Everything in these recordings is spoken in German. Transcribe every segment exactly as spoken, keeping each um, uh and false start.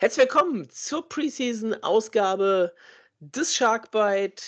Herzlich willkommen zur Preseason-Ausgabe des Sharkbite.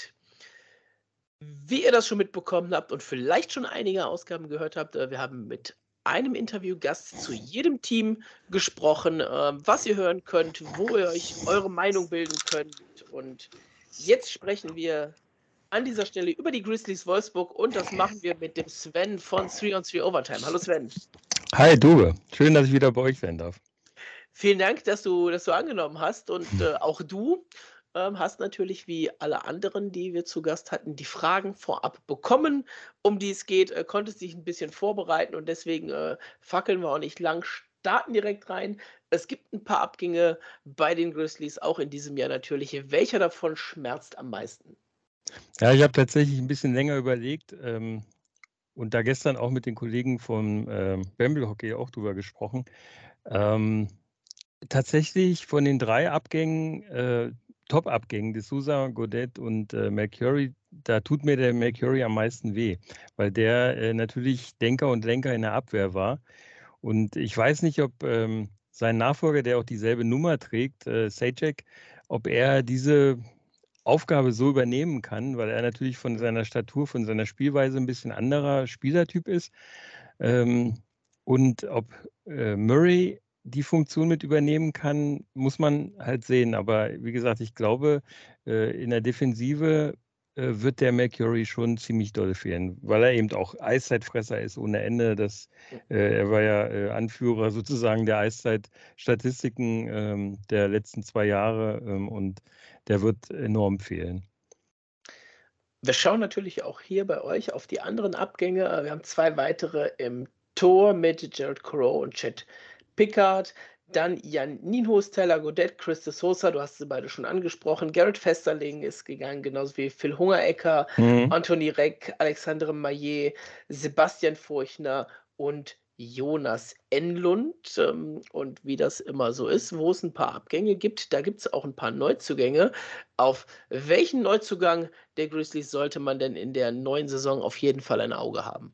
Wie ihr das schon mitbekommen habt und vielleicht schon einige Ausgaben gehört habt, äh, wir haben mit einem Interviewgast zu jedem Team gesprochen, ähm, was ihr hören könnt, wo ihr euch eure Meinung bilden könnt. Und jetzt sprechen wir an dieser Stelle über die Grizzlies Wolfsburg und das machen wir mit dem Sven von Three on Three Overtime. Hallo Sven. Hi Dube, schön, dass ich wieder bei euch sein darf. Vielen Dank, dass du das du angenommen hast und, äh, auch du, ähm, hast natürlich wie alle anderen, die wir zu Gast hatten, die Fragen vorab bekommen, um die es geht, äh, konntest dich ein bisschen vorbereiten und deswegen, äh, fackeln wir auch nicht lang, starten direkt rein. Es gibt ein paar Abgänge bei den Grizzlies, auch in diesem Jahr natürlich. Welcher davon schmerzt am meisten? Ja, ich habe tatsächlich ein bisschen länger überlegt ähm, und da gestern auch mit den Kollegen vom ähm, Bamble Hockey auch drüber gesprochen. Ähm, tatsächlich von den drei Abgängen, äh, Top-Abgängen, D'Souza, Godet und äh, Mercury, da tut mir der Mercury am meisten weh, weil der äh, natürlich Denker und Lenker in der Abwehr war. Und ich weiß nicht, ob ähm, sein Nachfolger, der auch dieselbe Nummer trägt, äh, Sajak, ob er diese Aufgabe so übernehmen kann, weil er natürlich von seiner Statur, von seiner Spielweise ein bisschen anderer Spielertyp ist. Ähm, und ob äh, Murray die Funktion mit übernehmen kann, muss man halt sehen. Aber wie gesagt, ich glaube, äh, in der Defensive äh, wird der Mercury schon ziemlich doll fehlen, weil er eben auch Eiszeitfresser ist ohne Ende. Das, äh, er war ja äh, Anführer sozusagen der Eiszeitstatistiken ähm, der letzten zwei Jahre ähm, und der wird enorm fehlen. Wir schauen natürlich auch hier bei euch auf die anderen Abgänge. Äh, wir haben zwei weitere im Tor mit Gerald Crow und Chet Pickard. Dann Jan Nienhuis, Tyler Godet, Chris de Sosa, du hast sie beide schon angesprochen. Garrett Festerling ist gegangen, genauso wie Phil Hungerecker, Mhm. Anthony Reck, Alexandre Maillet, Sebastian Furchner und Jonas Enlund. Ähm, Und wie das immer so ist, wo es ein paar Abgänge gibt, da gibt es auch ein paar Neuzugänge. Auf welchen Neuzugang der Grizzlies sollte man denn in der neuen Saison auf jeden Fall ein Auge haben?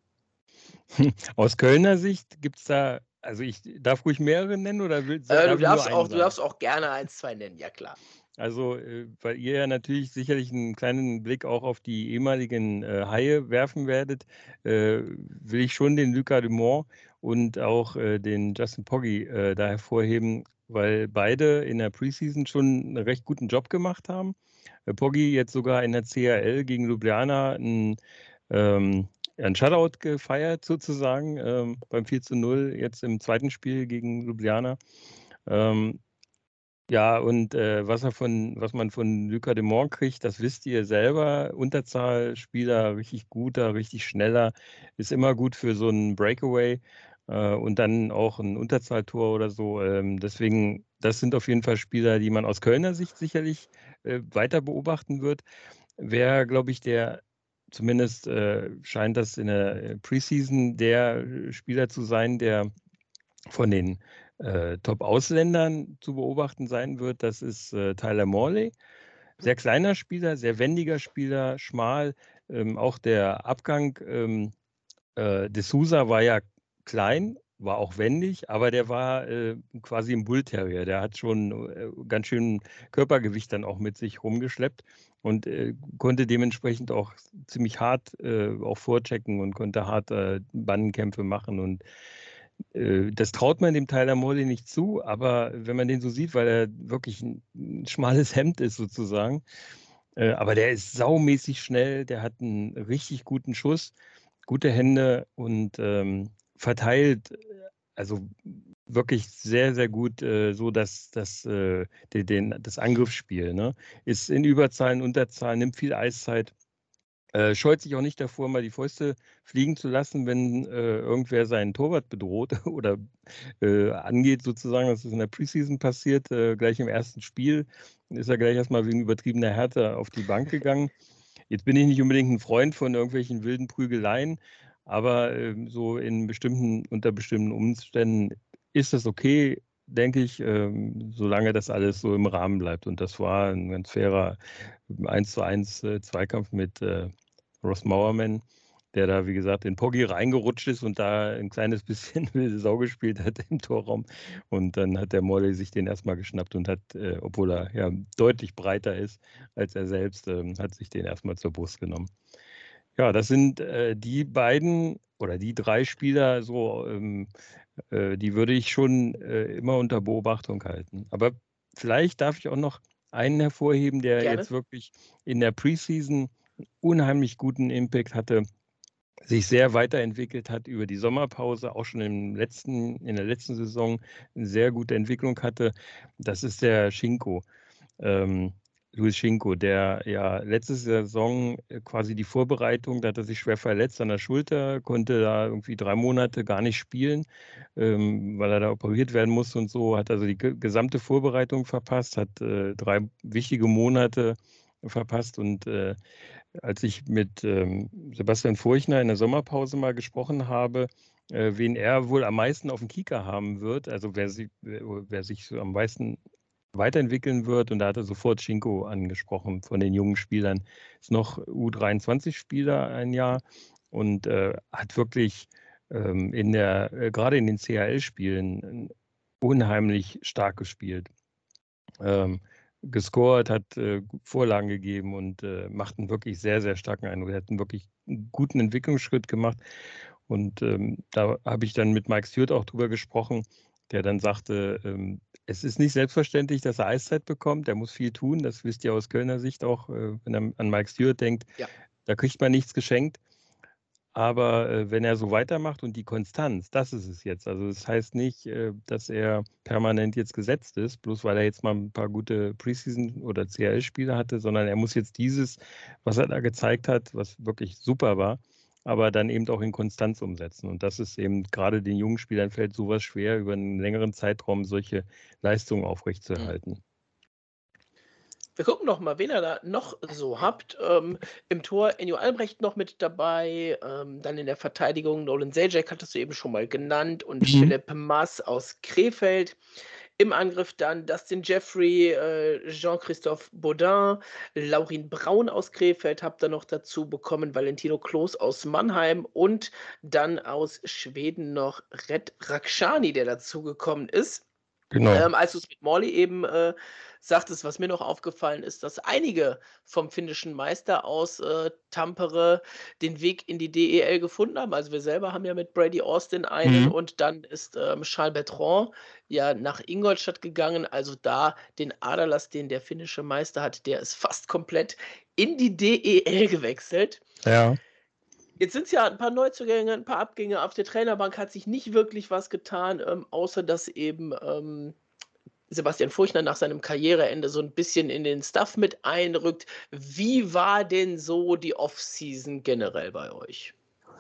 Aus Kölner Sicht gibt es da, also ich darf ruhig mehrere nennen oder will, Äh, du darf ich nur darfst einen auch du sagen? darfst auch gerne eins, zwei nennen, ja klar. Also, äh, weil ihr ja natürlich sicherlich einen kleinen Blick auch auf die ehemaligen äh, Haie werfen werdet, äh, will ich schon den Luca Dumont und auch äh, den Justin Pogge äh, da hervorheben, weil beide in der Preseason schon einen recht guten Job gemacht haben. Äh, Pogge jetzt sogar in der C H L gegen Ljubljana ein, ähm, ein Shutout gefeiert sozusagen ähm, beim vier zu null jetzt im zweiten Spiel gegen Ljubljana. Ähm, ja, und äh, was er von, was man von Luca de Mont kriegt, das wisst ihr selber. Unterzahlspieler, richtig guter, richtig schneller, ist immer gut für so einen Breakaway äh, und dann auch ein Unterzahltor oder so. Ähm, deswegen, das sind auf jeden Fall Spieler, die man aus Kölner Sicht sicherlich äh, weiter beobachten wird. Wer, glaube ich, der zumindest äh, scheint das in der Preseason der Spieler zu sein, der von den äh, Top-Ausländern zu beobachten sein wird, das ist äh, Tyler Morley. Sehr kleiner Spieler, sehr wendiger Spieler, schmal. Ähm, auch der Abgang ähm, äh, de Sousa war ja klein, war auch wendig, aber der war äh, quasi ein Bull Terrier. Der hat schon äh, ganz schön Körpergewicht dann auch mit sich rumgeschleppt und äh, konnte dementsprechend auch ziemlich hart äh, auch vorchecken und konnte hart äh, Bandenkämpfe machen und äh, das traut man dem Tyler Morley nicht zu, aber wenn man den so sieht, weil er wirklich ein, ein schmales Hemd ist sozusagen, äh, aber der ist saumäßig schnell, der hat einen richtig guten Schuss, gute Hände und ähm, verteilt, also wirklich sehr, sehr gut, äh, so dass das, äh, den, den, das Angriffsspiel, ne? Ist in Überzahlen, Unterzahlen, nimmt viel Eiszeit. Äh, scheut sich auch nicht davor, mal die Fäuste fliegen zu lassen, wenn äh, irgendwer seinen Torwart bedroht oder äh, angeht, sozusagen. Das ist in der Preseason passiert. Äh, gleich im ersten Spiel ist er gleich erstmal wegen übertriebener Härte auf die Bank gegangen. Jetzt bin ich nicht unbedingt ein Freund von irgendwelchen wilden Prügeleien, aber äh, so in bestimmten, unter bestimmten Umständen ist das okay, denke ich, ähm, solange das alles so im Rahmen bleibt. Und das war ein ganz fairer eins zu eins äh, Zweikampf mit äh, Ross Mowerman. der da, wie gesagt, in Poggi reingerutscht ist und da ein kleines bisschen wilde Sau gespielt hat im Torraum. Und dann hat der Morley sich den erstmal geschnappt und hat, äh, obwohl er ja deutlich breiter ist als er selbst, ähm, hat sich den erstmal zur Brust genommen. Ja, das sind äh, die beiden oder die drei Spieler, so, ähm, äh, die würde ich schon äh, immer unter Beobachtung halten. Aber vielleicht darf ich auch noch einen hervorheben, der Gerne. jetzt wirklich in der Preseason unheimlich guten Impact hatte, sich sehr weiterentwickelt hat über die Sommerpause, auch schon im letzten, in der letzten Saison eine sehr gute Entwicklung hatte. Das ist der Schinko. Ähm, Luis Schinko, der ja letzte Saison quasi die Vorbereitung, da hat er sich schwer verletzt an der Schulter, konnte da irgendwie drei Monate gar nicht spielen, ähm, weil er da operiert werden musste und so, hat also die gesamte Vorbereitung verpasst, hat äh, drei wichtige Monate verpasst und äh, als ich mit ähm, Sebastian Furchner in der Sommerpause mal gesprochen habe, äh, wen er wohl am meisten auf dem Kieker haben wird, also wer, sie, wer sich so am meisten weiterentwickeln wird. Und da hat er sofort Schinko angesprochen von den jungen Spielern. Ist noch U dreiundzwanzig-Spieler ein Jahr und äh, hat wirklich ähm, in der, äh, gerade in den C H L-Spielen unheimlich stark gespielt. Ähm, gescored, hat äh, Vorlagen gegeben und äh, macht einen wirklich sehr, sehr starken Eindruck. Er hat einen wirklich guten Entwicklungsschritt gemacht. Und ähm, da habe ich dann mit Mike Stewart auch drüber gesprochen, der dann sagte, ähm, es ist nicht selbstverständlich, dass er Eiszeit bekommt. Er muss viel tun. Das wisst ihr aus Kölner Sicht auch, äh, wenn er an Mike Stewart denkt. Ja. Da kriegt man nichts geschenkt. Aber äh, wenn er so weitermacht und die Konstanz, das ist es jetzt. Also das heißt nicht, äh, dass er permanent jetzt gesetzt ist, bloß weil er jetzt mal ein paar gute Preseason- oder C H L-Spiele hatte, sondern er muss jetzt dieses, was er da gezeigt hat, was wirklich super war, aber dann eben auch in Konstanz umsetzen. Und das ist eben gerade den jungen Spielern fällt sowas schwer, über einen längeren Zeitraum solche Leistungen aufrechtzuerhalten. Mhm. Wir gucken noch mal, wen ihr da noch so habt. Ähm, im Tor Enjo Albrecht noch mit dabei, ähm, dann in der Verteidigung Nolan Zajac hattest du eben schon mal genannt und Mhm. Philipp Mass aus Krefeld. Im Angriff dann Dustin Jeffrey, äh, Jean-Christophe Baudin, Laurin Braun aus Krefeld habt ihr noch dazu bekommen, Valentino Kloß aus Mannheim und dann aus Schweden noch Red Rakshani, der dazugekommen ist. Genau. Ähm, als du's mit Morley eben, äh, sagtest, was mir noch aufgefallen ist, dass einige vom finnischen Meister aus, äh, Tampere den Weg in die D E L gefunden haben. Also, wir selber haben ja mit Brady Austin einen Mhm. und dann ist, ähm, Charles Bertrand ja nach Ingolstadt gegangen. Also, da den Aderlass, den der finnische Meister hat, der ist fast komplett in die D E L gewechselt. Ja. Jetzt sind's ja ein paar Neuzugänge, ein paar Abgänge. Auf der Trainerbank hat sich nicht wirklich was getan, ähm, außer dass eben, ähm, Sebastian Furchner nach seinem Karriereende so 'n bisschen in den Staff mit einrückt. Wie war denn so die Offseason generell bei euch?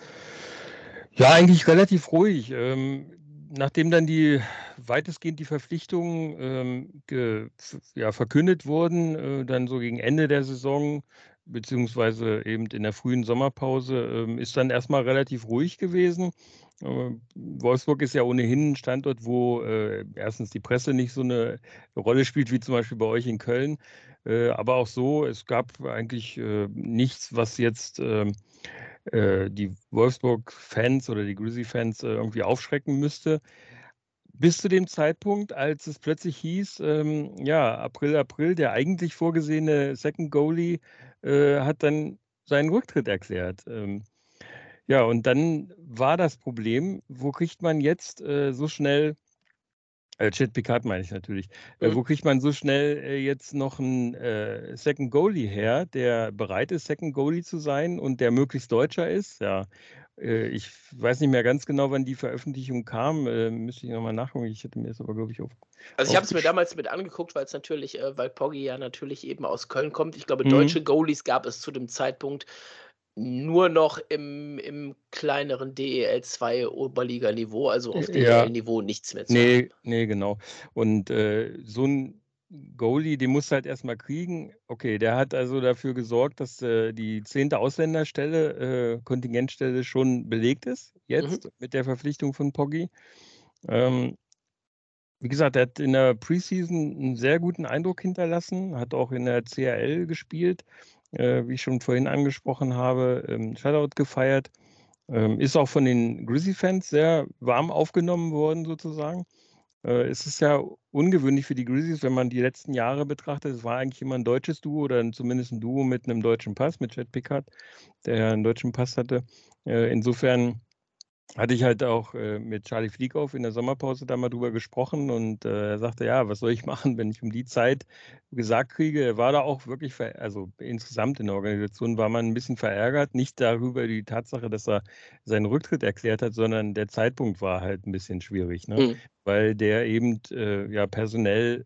Ja, eigentlich relativ ruhig. Ähm, nachdem dann die weitestgehend die Verpflichtungen ähm, ge, f- ja, verkündet wurden, äh, dann so gegen Ende der Saison, beziehungsweise eben in der frühen Sommerpause, ähm, ist dann erstmal relativ ruhig gewesen. Äh, Wolfsburg ist ja ohnehin ein Standort, wo äh, erstens die Presse nicht so eine Rolle spielt wie zum Beispiel bei euch in Köln. Äh, aber auch so, es gab eigentlich äh, nichts, was jetzt ähm, äh, die Wolfsburg-Fans oder die Grizzly-Fans äh, irgendwie aufschrecken müsste. Bis zu dem Zeitpunkt, als es plötzlich hieß, ähm, ja, April, April, der eigentlich vorgesehene Second Goalie äh, hat dann seinen Rücktritt erklärt. Ähm, ja, und dann war das Problem, wo kriegt man jetzt äh, so schnell äh, Chet Picard meine ich natürlich. Äh, Mhm. wo kriegt man so schnell äh, jetzt noch einen äh, Second Goalie her, der bereit ist, Second Goalie zu sein und der möglichst Deutscher ist? Ja, äh, ich weiß nicht mehr ganz genau, wann die Veröffentlichung kam. Äh, müsste ich nochmal nachgucken. Ich hätte mir das aber, glaube ich, auf, Also, ich habe es mir aufgeschrieben. damals mit angeguckt, weil's natürlich äh, weil Poggi ja natürlich eben aus Köln kommt. Ich glaube, Mhm. deutsche Goalies gab es zu dem Zeitpunkt nur noch im im kleineren D E L zwei Oberliganiveau, also auf Ja, D E L-Niveau nichts mehr zu haben. nee, nee, genau. Und äh, so ein Goalie, den musst du halt erstmal kriegen. Okay, der hat also dafür gesorgt, dass äh, die zehnte Ausländerstelle, äh, Kontingentstelle schon belegt ist, Mhm. jetzt mit der Verpflichtung von Poggi. Ähm, wie gesagt, er hat in der Preseason einen sehr guten Eindruck hinterlassen, hat auch in der C H L gespielt äh, wie ich schon vorhin angesprochen habe, ähm, Shutout gefeiert. Ähm, ist auch von den Grizzly-Fans sehr warm aufgenommen worden sozusagen. Äh, es ist ja ungewöhnlich für die Grizzlies, wenn man die letzten Jahre betrachtet. Es war eigentlich immer ein deutsches Duo oder zumindest ein Duo mit einem deutschen Pass, mit Chet Pickard, der ja einen deutschen Pass hatte. Äh, insofern hatte ich halt auch äh, mit Charlie Flieghoff in der Sommerpause da mal drüber gesprochen und äh, er sagte, ja, was soll ich machen, wenn ich um die Zeit gesagt kriege. Er war da auch wirklich, ver also insgesamt in der Organisation war man ein bisschen verärgert, nicht darüber die Tatsache, dass er seinen Rücktritt erklärt hat, sondern der Zeitpunkt war halt ein bisschen schwierig, ne? Mhm. Weil der eben äh, ja personell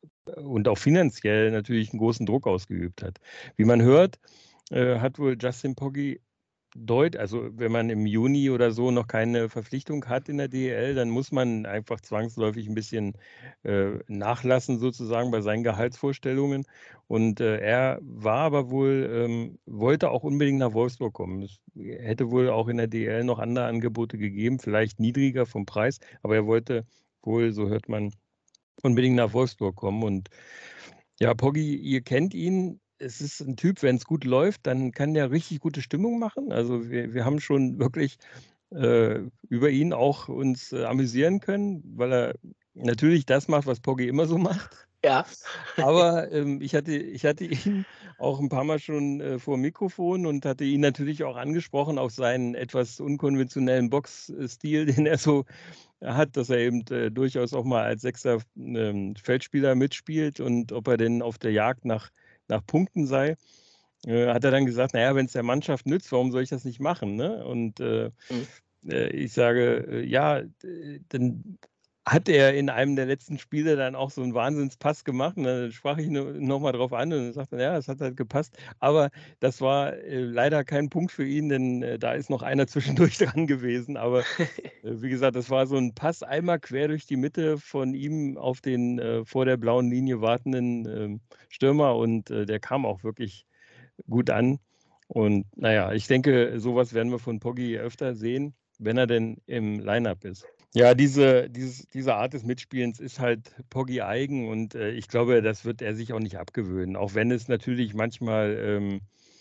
und auch finanziell natürlich einen großen Druck ausgeübt hat. Wie man hört, äh, hat wohl Justin Pogge Deut also wenn man im Juni oder so noch keine Verpflichtung hat in der D E L, dann muss man einfach zwangsläufig ein bisschen äh, nachlassen sozusagen bei seinen Gehaltsvorstellungen. Und äh, er war aber wohl, ähm, wollte auch unbedingt nach Wolfsburg kommen. Es hätte wohl auch in der D E L noch andere Angebote gegeben, vielleicht niedriger vom Preis, aber er wollte wohl, so hört man, unbedingt nach Wolfsburg kommen. Und ja, Poggi, ihr kennt ihn. Es ist ein Typ, wenn es gut läuft, dann kann der richtig gute Stimmung machen. Also wir, wir haben schon wirklich äh, über ihn auch uns äh, amüsieren können, weil er natürlich das macht, was Poggi immer so macht. Ja. Aber ähm, ich hatte, ich hatte ihn auch ein paar Mal schon äh, vor dem Mikrofon und hatte ihn natürlich auch angesprochen auf seinen etwas unkonventionellen Boxstil, den er so hat, dass er eben äh, durchaus auch mal als sechster ähm, Feldspieler mitspielt und ob er denn auf der Jagd nach, nach Punkten sei. Äh, hat er dann gesagt, naja, wenn es der Mannschaft nützt, warum soll ich das nicht machen? Ne? Und äh, Mhm. äh, ich sage, äh, ja, d- dann hat er in einem der letzten Spiele dann auch so einen Wahnsinnspass gemacht. Und dann sprach ich nochmal drauf an und dann sagte er, ja, es hat halt gepasst. Aber das war äh, leider kein Punkt für ihn, denn äh, da ist noch einer zwischendurch dran gewesen. Aber äh, wie gesagt, das war so ein Pass einmal quer durch die Mitte von ihm auf den äh, vor der blauen Linie wartenden ähm, Stürmer und äh, der kam auch wirklich gut an. Und naja, ich denke, sowas werden wir von Poggi öfter sehen, wenn er denn im Line-Up ist. Ja, diese, dieses, diese Art des Mitspielens ist halt Poggi eigen und äh, ich glaube, das wird er sich auch nicht abgewöhnen. Auch wenn es natürlich manchmal ähm,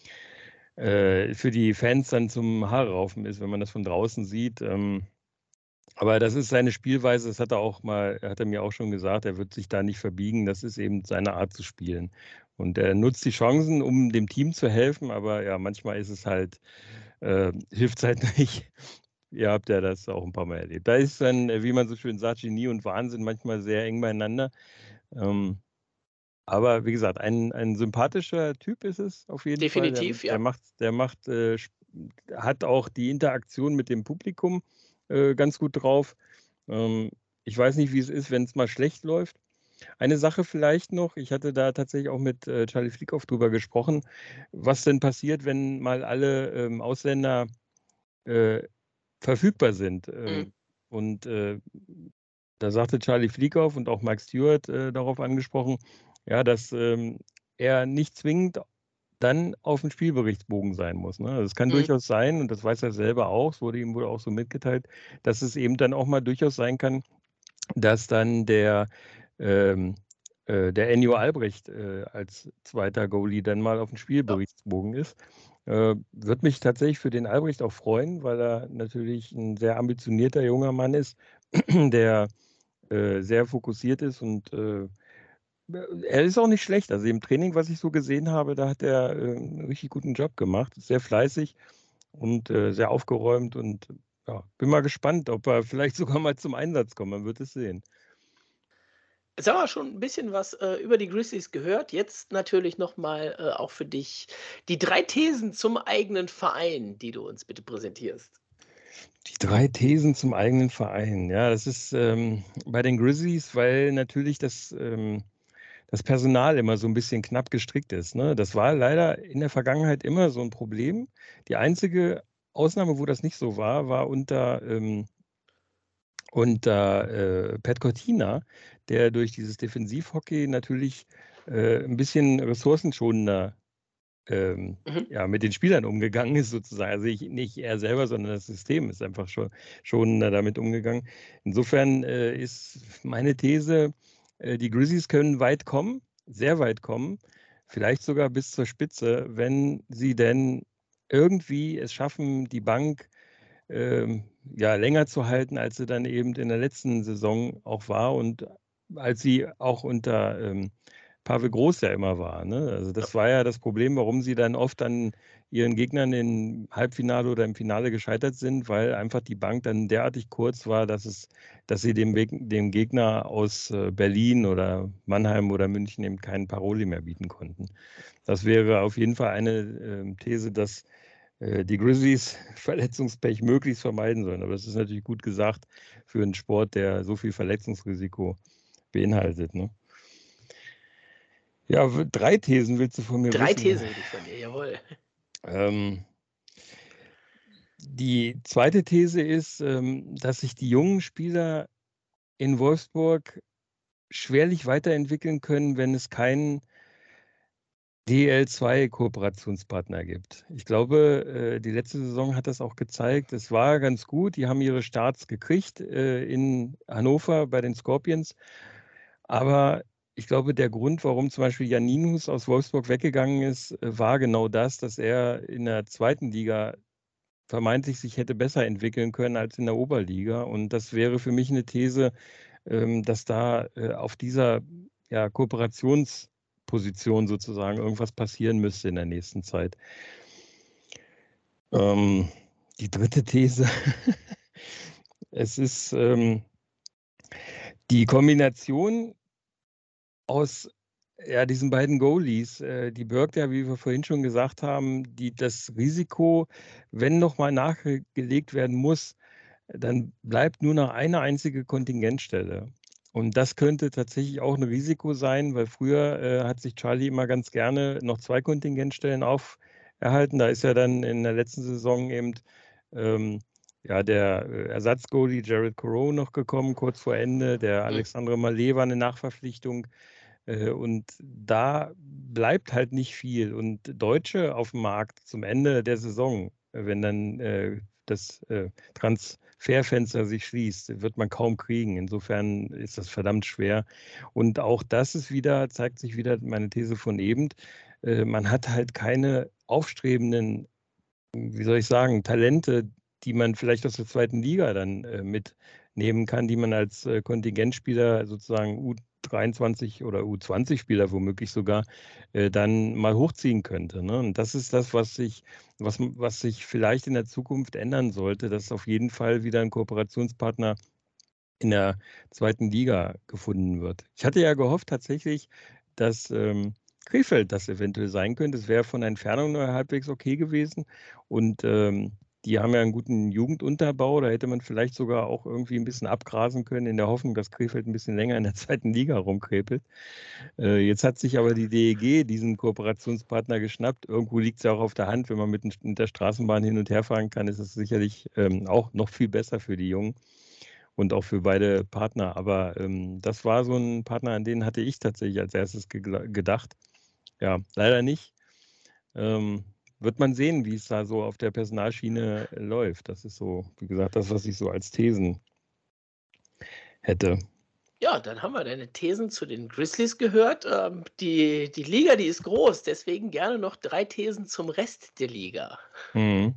äh, für die Fans dann zum Haare raufen ist, wenn man das von draußen sieht. Ähm, aber das ist seine Spielweise, das hat er auch mal, hat er mir auch schon gesagt, er wird sich da nicht verbiegen, das ist eben seine Art zu spielen. Und er nutzt die Chancen, um dem Team zu helfen, aber ja, manchmal ist es halt, äh, hilft es halt nicht. Ihr habt ja das auch ein paar Mal erlebt. Da ist dann, äh, wie man so schön sagt, Genie und Wahnsinn manchmal sehr eng beieinander. Ähm, aber wie gesagt, ein, ein sympathischer Typ ist es auf jeden Fall. Der, Definitiv, der ja. macht, der macht, äh, sp- hat auch die Interaktion mit dem Publikum äh, ganz gut drauf. Ähm, ich weiß nicht, wie es ist, wenn es mal schlecht läuft. Eine Sache vielleicht noch, ich hatte da tatsächlich auch mit äh, Charlie Flickhoff drüber gesprochen, was denn passiert, wenn mal alle ähm, Ausländer äh, verfügbar sind. Mhm. Ähm, und äh, da sagte Charlie Flickhoff und auch Mike Stewart äh, darauf angesprochen, ja, dass ähm, er nicht zwingend dann auf dem Spielberichtsbogen sein muss. Ne? Also es kann Mhm. durchaus sein, und das weiß er selber auch, es wurde ihm wohl auch so mitgeteilt, dass es eben dann auch mal durchaus sein kann, dass dann der, ähm, äh, der Enio Albrecht äh, als zweiter Goalie dann mal auf dem Ja. Spielberichtsbogen ist. Äh, Würde mich tatsächlich für den Albrecht auch freuen, weil er natürlich ein sehr ambitionierter junger Mann ist, der äh, sehr fokussiert ist und äh, er ist auch nicht schlecht. Also im Training, was ich so gesehen habe, da hat er äh, einen richtig guten Job gemacht. Ist sehr fleißig und äh, sehr aufgeräumt und ja, bin mal gespannt, ob er vielleicht sogar mal zum Einsatz kommt. Man wird es sehen. Jetzt haben wir schon ein bisschen was, äh, über die Grizzlies gehört. Jetzt natürlich noch mal, äh, auch für dich die drei Thesen zum eigenen Verein, die du uns bitte präsentierst. Die drei Thesen zum eigenen Verein. Ja, das ist ähm, bei den Grizzlies, weil natürlich das, ähm, das Personal immer so ein bisschen knapp gestrickt ist. Ne? Das war leider in der Vergangenheit immer so ein Problem. Die einzige Ausnahme, wo das nicht so war, war unter, ähm, unter äh, Pat Cortina, der durch dieses Defensivhockey natürlich äh, ein bisschen ressourcenschonender ähm, Mhm. ja, mit den Spielern umgegangen ist, sozusagen. Also ich, nicht er selber, sondern das System ist einfach schon, schon äh, damit umgegangen. Insofern äh, ist meine These, äh, die Grizzlies können weit kommen, sehr weit kommen. vielleicht sogar bis zur Spitze, wenn sie denn irgendwie es schaffen, die Bank ähm, ja, länger zu halten, als sie dann eben in der letzten Saison auch war und als sie auch unter ähm, Pavel Groß ja immer war. Ne? Also das war ja das Problem, warum sie dann oft an ihren Gegnern im Halbfinale oder im Finale gescheitert sind, weil einfach die Bank dann derartig kurz war, dass es, dass sie dem, Weg, dem Gegner aus äh, Berlin oder Mannheim oder München eben keinen Paroli mehr bieten konnten. Das wäre auf jeden Fall eine äh, These, dass äh, die Grizzlies Verletzungspech möglichst vermeiden sollen. Aber das ist natürlich gut gesagt für einen Sport, der so viel Verletzungsrisiko beinhaltet. Ne? Ja, w- drei Thesen willst du von mir Drei wissen? Thesen will ich von dir, jawohl. Ähm, die zweite These ist, ähm, dass sich die jungen Spieler in Wolfsburg schwerlich weiterentwickeln können, wenn es keinen D L zwei Kooperationspartner gibt. Ich glaube, äh, die letzte Saison hat das auch gezeigt. Es war ganz gut. Die haben ihre Starts gekriegt äh, in Hannover bei den Scorpions. Aber ich glaube, der Grund, warum zum Beispiel Janinus aus Wolfsburg weggegangen ist, äh, war genau das, dass er in der zweiten Liga vermeintlich sich hätte besser entwickeln können als in der Oberliga. Und das wäre für mich eine These, ähm, dass da äh, auf dieser ja, Kooperationsposition sozusagen irgendwas passieren müsste in der nächsten Zeit. Ähm, die dritte These, es ist ähm, die Kombination aus ja, diesen beiden Goalies, äh, die birgt ja, wie wir vorhin schon gesagt haben, die, das Risiko, wenn nochmal nachgelegt werden muss, dann bleibt nur noch eine einzige Kontingentstelle. Und das könnte tatsächlich auch ein Risiko sein, weil früher äh, hat sich Charlie immer ganz gerne noch zwei Kontingentstellen auferhalten. Da ist ja dann in der letzten Saison eben ähm, ja, der äh, Ersatzgoalie Jared Coreau noch gekommen, kurz vor Ende. Der Alexandre Mallet war eine Nachverpflichtung. Äh, und da bleibt halt nicht viel. Und Deutsche auf dem Markt zum Ende der Saison, äh, wenn dann äh, das äh, Transferfenster sich schließt, wird man kaum kriegen. Insofern ist das verdammt schwer. Und auch das ist wieder, zeigt sich wieder meine These von eben. Äh, man hat halt keine aufstrebenden, wie soll ich sagen, Talente, die man vielleicht aus der zweiten Liga dann äh, mitnehmen kann, die man als äh, Kontingentspieler sozusagen U dreiundzwanzig oder U zwanzig Spieler womöglich sogar äh, dann mal hochziehen könnte. Ne? Und das ist das, was sich, was, was sich vielleicht in der Zukunft ändern sollte, dass auf jeden Fall wieder ein Kooperationspartner in der zweiten Liga gefunden wird. Ich hatte ja gehofft tatsächlich, dass ähm, Krefeld das eventuell sein könnte. Es wäre von der Entfernung nur halbwegs okay gewesen. Und ähm, die haben ja einen guten Jugendunterbau. Da hätte man vielleicht sogar auch irgendwie ein bisschen abgrasen können, in der Hoffnung, dass Krefeld ein bisschen länger in der zweiten Liga rumkrepelt. Äh, jetzt hat sich aber die D E G diesen Kooperationspartner geschnappt. Irgendwo liegt es ja auch auf der Hand. Wenn man mit, mit der Straßenbahn hin und her fahren kann, ist es sicherlich ähm, auch noch viel besser für die Jungen. Und auch für beide Partner. Aber ähm, das war so ein Partner, an den hatte ich tatsächlich als erstes ge gedacht. Ja, leider nicht. Ähm, wird man sehen, wie es da so auf der Personalschiene läuft. Das ist so, wie gesagt, das, was ich so als Thesen hätte. Ja, dann haben wir deine Thesen zu den Grizzlies gehört. Ähm, die, die Liga, die ist groß, deswegen gerne noch drei Thesen zum Rest der Liga. Hm.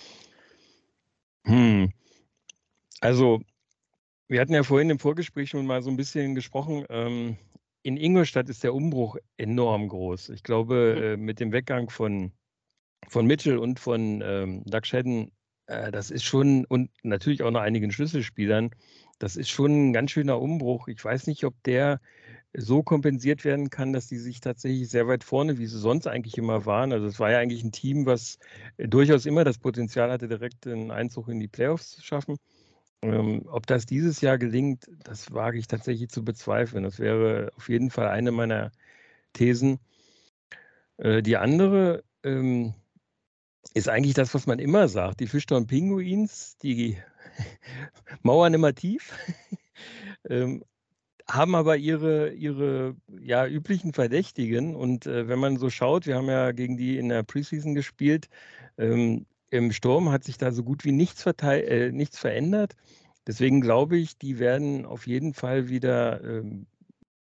Hm. Also, wir hatten ja vorhin im Vorgespräch schon mal so ein bisschen gesprochen. Ähm, in Ingolstadt ist der Umbruch enorm groß. Ich glaube, äh, mit dem Weggang von von Mitchell und von ähm, Doug Shedden, äh, das ist schon, und natürlich auch noch einigen Schlüsselspielern, das ist schon ein ganz schöner Umbruch. Ich weiß nicht, ob der so kompensiert werden kann, dass die sich tatsächlich sehr weit vorne, wie sie sonst eigentlich immer waren. Also es war ja eigentlich ein Team, was äh, durchaus immer das Potenzial hatte, direkt einen Einzug in die Playoffs zu schaffen. Ähm, ob das dieses Jahr gelingt, das wage ich tatsächlich zu bezweifeln. Das wäre auf jeden Fall eine meiner Thesen. Äh, die andere, ähm, ist eigentlich das, was man immer sagt. Die Fischtown Pinguins, die mauern immer tief, ähm, haben aber ihre, ihre ja, üblichen Verdächtigen. Und äh, wenn man so schaut, wir haben ja gegen die in der Preseason gespielt, ähm, im Sturm hat sich da so gut wie nichts, äh, nichts verändert. Deswegen glaube ich, die werden auf jeden Fall wieder ähm, ja,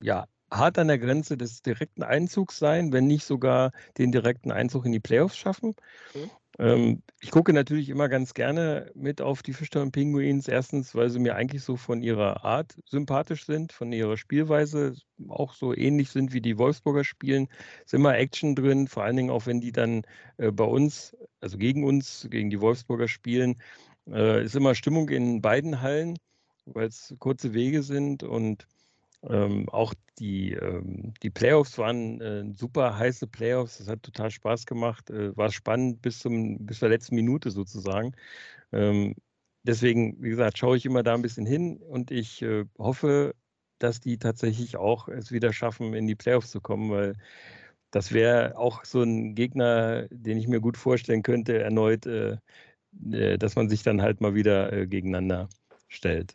hart an der Grenze des direkten Einzugs sein, wenn nicht sogar den direkten Einzug in die Playoffs schaffen. Mhm. Ähm, ich gucke natürlich immer ganz gerne mit auf die Fischtown Penguins. Erstens, weil sie mir eigentlich so von ihrer Art sympathisch sind, von ihrer Spielweise auch so ähnlich sind wie die Wolfsburger spielen. Ist immer Action drin, vor allen Dingen auch wenn die dann äh, bei uns, also gegen uns, gegen die Wolfsburger spielen, äh, ist immer Stimmung in beiden Hallen, weil es kurze Wege sind und ähm, auch die, ähm, die Playoffs waren äh, super heiße Playoffs. Es hat total Spaß gemacht. Äh, war spannend bis, zum, bis zur letzten Minute sozusagen. Ähm, deswegen, wie gesagt, schaue ich immer da ein bisschen hin und ich äh, hoffe, dass die tatsächlich auch es wieder schaffen, in die Playoffs zu kommen, weil das wäre auch so ein Gegner, den ich mir gut vorstellen könnte, erneut, äh, äh, dass man sich dann halt mal wieder äh, gegeneinander stellt.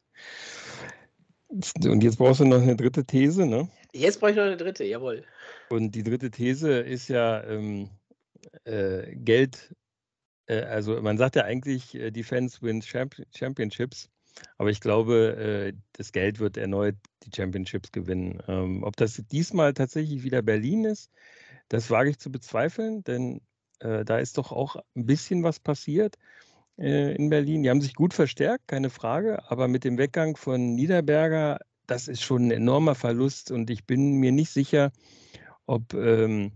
Und jetzt brauchst du noch eine dritte These, ne? Jetzt brauche ich noch eine dritte, jawohl. Und die dritte These ist ja ähm, äh, Geld. Äh, also man sagt ja eigentlich, äh, Defense wins Champ- Championships, aber ich glaube, äh, das Geld wird erneut die Championships gewinnen. Ähm, ob das diesmal tatsächlich wieder Berlin ist, das wage ich zu bezweifeln, denn äh, da ist doch auch ein bisschen was passiert äh, in Berlin. Die haben sich gut verstärkt, keine Frage, aber mit dem Weggang von Niederberger, das ist schon ein enormer Verlust und ich bin mir nicht sicher, ob, ähm,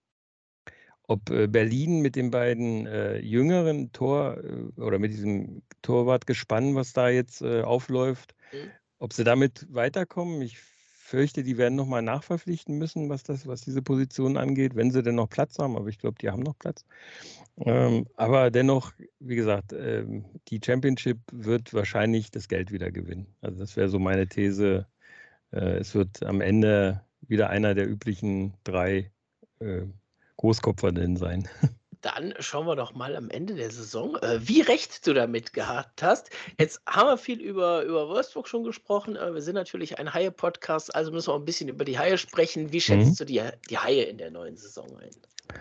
ob äh, Berlin mit den beiden äh, jüngeren Tor äh, oder mit diesem Torwartgespann, was da jetzt äh, aufläuft, Mhm. ob sie damit weiterkommen. Ich fürchte, die werden nochmal nachverpflichten müssen, was das, was diese Position angeht, wenn sie denn noch Platz haben. Aber ich glaube, die haben noch Platz. Ähm, aber dennoch, wie gesagt, ähm, die Championship wird wahrscheinlich das Geld wieder gewinnen. Also das wäre so meine These. Äh, es wird am Ende wieder einer der üblichen drei äh, Großkopfernen sein. Dann schauen wir doch mal am Ende der Saison, äh, wie recht du damit gehabt hast. Jetzt haben wir viel über über Wolfsburg schon gesprochen, äh, wir sind natürlich ein Haie-Podcast, also müssen wir auch 'n bisschen über die Haie sprechen. Wie Mhm. schätzt du die die Haie in der neuen Saison ein?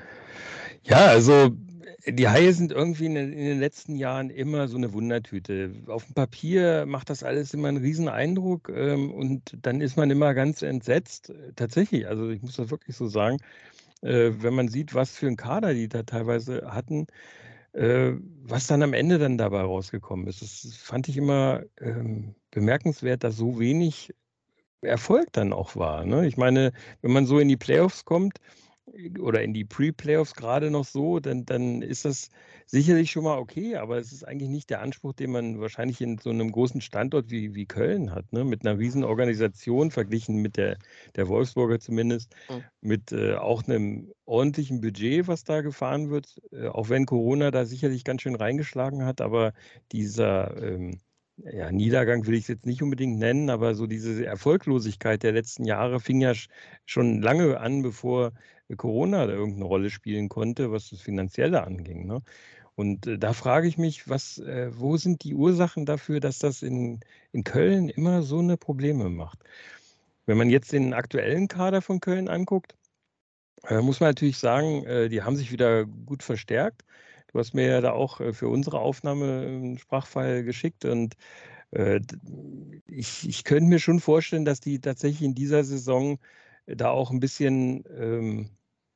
Ja, also die Haie sind irgendwie in den, in den letzten Jahren immer so eine Wundertüte. Auf dem Papier macht das alles immer einen riesen Eindruck ähm, und dann ist man immer ganz entsetzt. Äh, Tatsächlich, also ich muss das wirklich so sagen, äh, wenn man sieht, was für ein Kader die da teilweise hatten, äh, was dann am Ende dann dabei rausgekommen ist. Das fand ich immer ähm, bemerkenswert, dass so wenig Erfolg dann auch war. Ne? Ich meine, wenn man so in die Playoffs kommt äh, oder in die Pre-Playoffs gerade noch so, dann, dann ist das sicherlich schon mal okay, aber es ist eigentlich nicht der Anspruch, den man wahrscheinlich in so einem großen Standort wie, wie Köln hat, ne? Mit einer riesen Organisation, verglichen mit der, der Wolfsburger zumindest, Mhm. mit äh, auch einem ordentlichen Budget, was da gefahren wird, äh, auch wenn Corona da sicherlich ganz schön reingeschlagen hat, aber dieser ähm, ja, Niedergang will ich es jetzt nicht unbedingt nennen, aber so diese Erfolglosigkeit der letzten Jahre fing ja sch- schon lange an, bevor Corona da irgendeine Rolle spielen konnte, was das Finanzielle anging. Ne? Und äh, da frage ich mich, was, äh, wo sind die Ursachen dafür, dass das in, in Köln immer so eine Probleme macht? Wenn man jetzt den aktuellen Kader von Köln anguckt, äh, muss man natürlich sagen, äh, die haben sich wieder gut verstärkt. Du hast mir ja da auch äh, für unsere Aufnahme einen Sprachfile geschickt und äh, d- ich, ich könnte mir schon vorstellen, dass die tatsächlich in dieser Saison äh, da auch ein bisschen, ähm,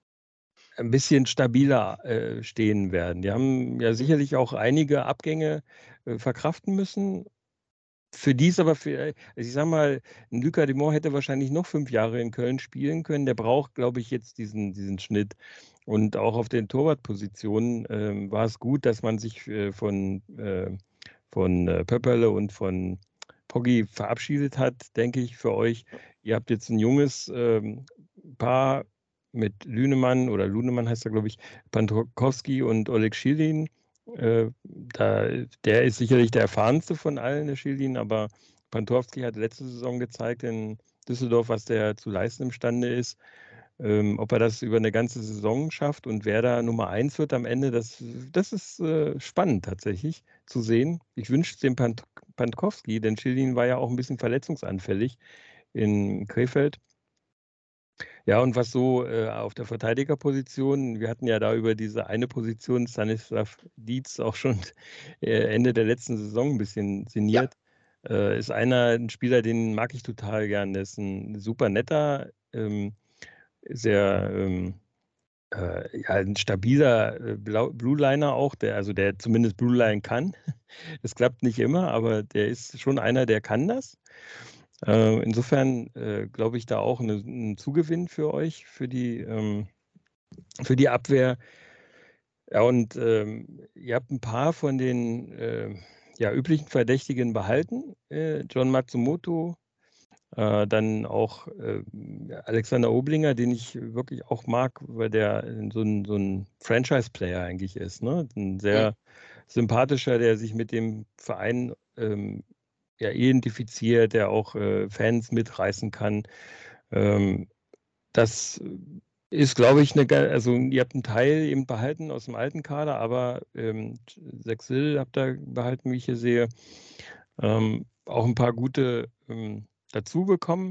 ein bisschen stabiler äh, stehen werden. Die haben ja Mhm. sicherlich auch einige Abgänge äh, verkraften müssen. Für die ist aber, für, also ich sag mal, ein Lucas Demore hätte wahrscheinlich noch fünf Jahre in Köln spielen können. Der braucht, glaube ich, jetzt diesen, diesen Schnitt. Und auch auf den Torwartpositionen ähm, war es gut, dass man sich äh, von, äh, von äh, Pöpperle und von Poggi verabschiedet hat, denke ich, für euch. Ihr habt jetzt ein junges ähm, Paar mit Lünemann oder Lunemann heißt er, glaube ich, Pankowski und Oleg Schilin. Äh, da, der ist sicherlich der erfahrenste von allen, der Schilin, aber Pantowski hat letzte Saison gezeigt in Düsseldorf, was der zu leisten imstande ist. Ähm, ob er das über eine ganze Saison schafft und wer da Nummer eins wird am Ende, das, das ist äh, spannend tatsächlich zu sehen. Ich wünsche es dem Pant Pankowski, denn Schilin war ja auch ein bisschen verletzungsanfällig in Krefeld. Ja, und was so äh, auf der Verteidigerposition, wir hatten ja da über diese eine Position Stanislav Dietz auch schon äh, Ende der letzten Saison ein bisschen Ja. sinniert. Äh, ist einer, ein Spieler, den mag ich total gern. Der ist ein super netter, ähm, sehr ähm, äh, ja, ein stabiler äh, Blau- Blue Liner auch, der, also der zumindest Blue Line kann. Es klappt nicht immer, aber der ist schon einer, der kann das. Äh, insofern äh, glaube ich da auch eine, ein Zugewinn für euch, für die, ähm, für die Abwehr. Ja, und ähm, ihr habt ein paar von den äh, ja, üblichen Verdächtigen behalten. Äh, John Matsumoto, äh, dann auch äh, Alexander Oblinger, den ich wirklich auch mag, weil der so ein, so ein Franchise-Player eigentlich ist. Ne? Ein Mhm. sehr sympathischer, der sich mit dem Verein ähm, ja, identifiziert, der auch äh, Fans mitreißen kann. Ähm, das ist, glaube ich, eine, ge- also ihr habt einen Teil eben behalten aus dem alten Kader, aber ähm, Sechsil habt ihr behalten, wie ich hier sehe. Ähm, auch ein paar gute ähm, dazu bekommen.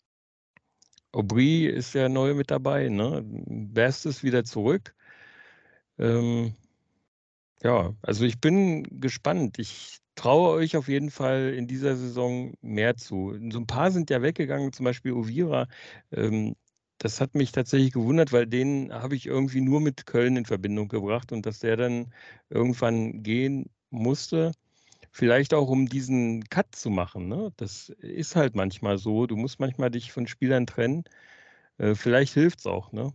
Aubry ist ja neu mit dabei, ne? Best ist wieder zurück. Ähm, ja, also ich bin gespannt. Ich traue euch auf jeden Fall in dieser Saison mehr zu. So ein paar sind ja weggegangen, zum Beispiel Ovira. Ähm, das hat mich tatsächlich gewundert, weil den habe ich irgendwie nur mit Köln in Verbindung gebracht und dass der dann irgendwann gehen musste. Vielleicht auch, um diesen Cut zu machen. Ne? Das ist halt manchmal so. Du musst manchmal dich von Spielern trennen. Äh, vielleicht hilft es auch. Ne?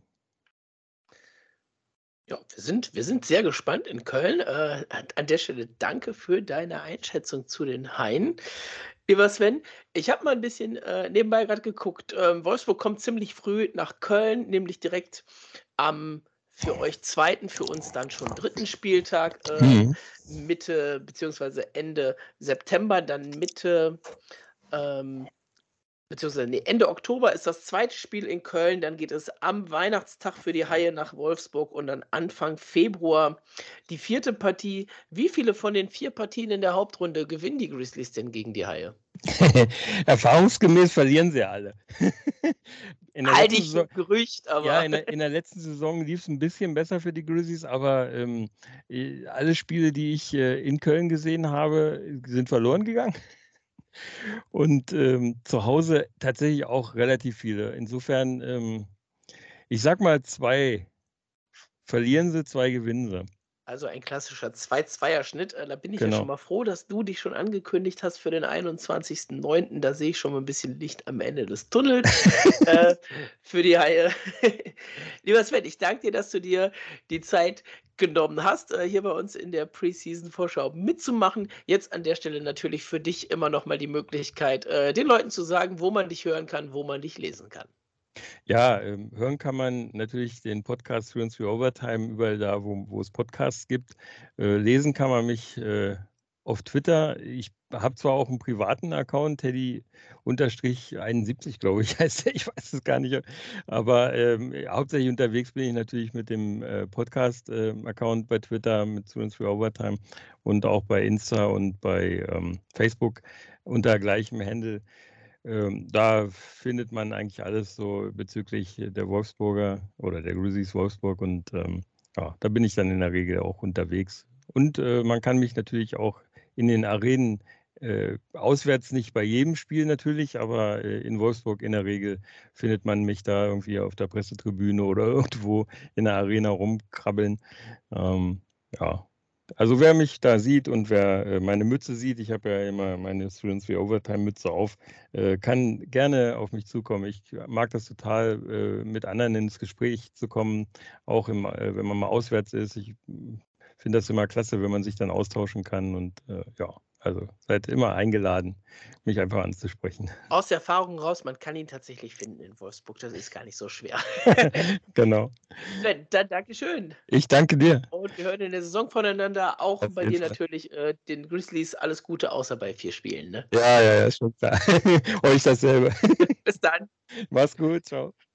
Ja, wir sind wir sind sehr gespannt in Köln. Äh, an an der Stelle danke für deine Einschätzung zu den Haien. Lieber Sven, ich habe mal ein bisschen, äh, nebenbei gerade geguckt. Ähm, Wolfsburg kommt ziemlich früh nach Köln, nämlich direkt am für euch zweiten, für uns dann schon dritten Spieltag, äh, Mhm. Mitte beziehungsweise Ende September, dann Mitte, ähm beziehungsweise ne, Ende Oktober ist das zweite Spiel in Köln, dann geht es am Weihnachtstag für die Haie nach Wolfsburg und dann Anfang Februar die vierte Partie. Wie viele von den vier Partien in der Hauptrunde gewinnen die Grizzlies denn gegen die Haie? Erfahrungsgemäß verlieren sie alle. In der Halte letzten ich für Saison, 'n Gerücht, ja, aber in der, in der letzten Saison lief es ein bisschen besser für die Grizzlies, aber ähm, äh, alle Spiele, die ich äh, in Köln gesehen habe, sind verloren gegangen. Und ähm, zu Hause tatsächlich auch relativ viele. Insofern, ähm, ich sag mal, zwei verlieren sie, zwei gewinnen sie. also ein klassischer zwei-Zweier-Schnitt. Äh, da bin ich ja schon Genau. mal froh, dass du dich schon angekündigt hast für den einundzwanzigsten Neunten. Da sehe ich schon mal 'n bisschen Licht am Ende des Tunnels, äh, für die Haie. Lieber Sven, ich danke dir, dass du dir die Zeit genommen hast, äh, hier bei uns in der Preseason-Vorschau mitzumachen. Jetzt an der Stelle natürlich für dich immer noch mal die Möglichkeit, äh, den Leuten zu sagen, wo man dich hören kann, wo man dich lesen kann. Ja, ähm, hören kann man natürlich den Podcast Through and Through Overtime überall da, wo, wo es Podcasts gibt. Äh, lesen kann man mich äh, auf Twitter. Ich habe zwar auch einen privaten Account, Teddy einundsiebzig, glaube ich, heißt der. Ich weiß es gar nicht. Aber ähm, hauptsächlich unterwegs bin ich natürlich mit dem äh, Podcast-Account bei Twitter, mit Through and Through Overtime und auch bei Insta und bei ähm, Facebook unter gleichem Handle. Ähm, da findet man eigentlich alles so bezüglich der Wolfsburger oder der Grizzlies Wolfsburg und ähm, ja, da bin ich dann in der Regel auch unterwegs. Und äh, man kann mich natürlich auch in den Arenen äh, auswärts nicht bei jedem Spiel natürlich, aber äh, in Wolfsburg in der Regel findet man mich da irgendwie auf der Pressetribüne oder irgendwo in der Arena rumkrabbeln. Ähm, ja, also wer mich da sieht und wer äh, meine Mütze sieht, ich habe ja immer meine Students wie Overtime Mütze auf, äh, kann gerne auf mich zukommen. Ich mag das total, äh, mit anderen ins Gespräch zu kommen, auch im, äh, wenn man mal auswärts ist. Ich mm, finde das immer klasse, wenn man sich dann austauschen kann und äh, ja, also seid immer eingeladen, mich einfach anzusprechen. Aus der Erfahrung raus, man kann ihn tatsächlich finden in Wolfsburg. Das ist gar nicht so schwer. Genau. Sven, dann Dankeschön. Ich danke dir. Und wir hören in der Saison voneinander. Auch Auf bei jeden dir Fall. natürlich, äh, den Grizzlies alles Gute, außer bei vier Spielen, ne? Ja, ja, ja, ist schon klar. Euch dasselbe. Bis dann. Mach's gut, ciao.